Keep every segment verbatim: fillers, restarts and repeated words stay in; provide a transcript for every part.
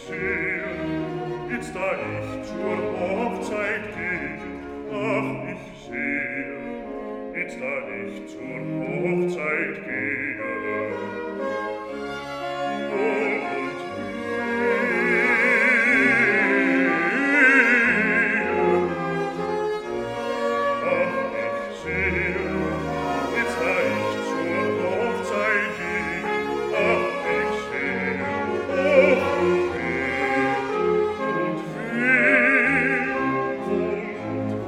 sehe, jetzt da ich zur Hochzeit gehe, ach, ich sehe, jetzt da ich zur Hochzeit gehe. Wohl und wehe, ach, ich sehe, jetzt da ich zur Hochzeit gehe, ach, ich sehe, ach, und weh, und weh, und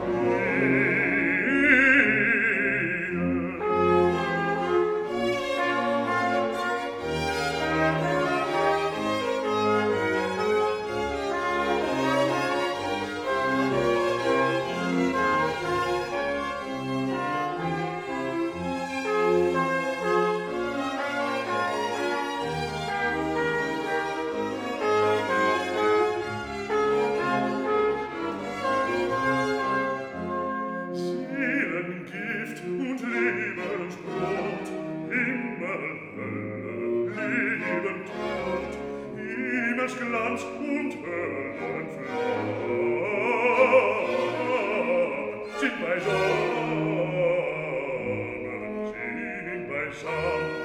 Seelengift und Lebensbrot, Himmel, Hölle, Leben, Tod, Himmelsglanz und Höllenflor sind beisammen, sind beisammen.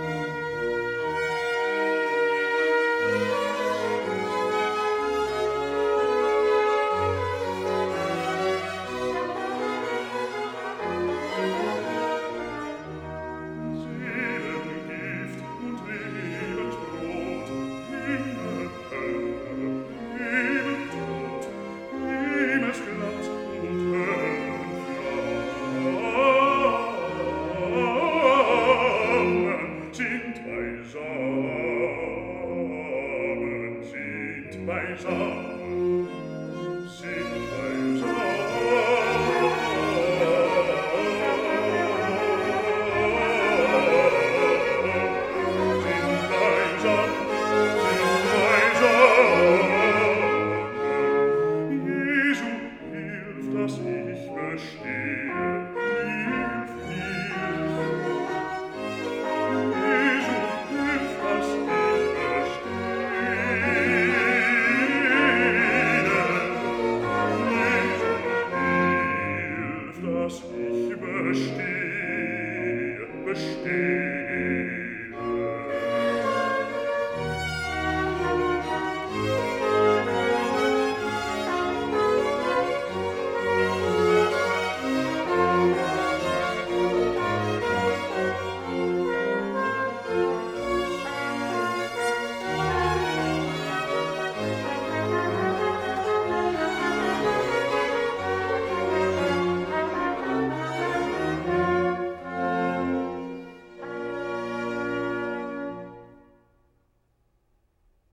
Seelengift und Lebensbrot, Himmel, Hölle, Leben, Tod, Himmelsglanz und Höllenflammen sind beisammen, sind beisammen.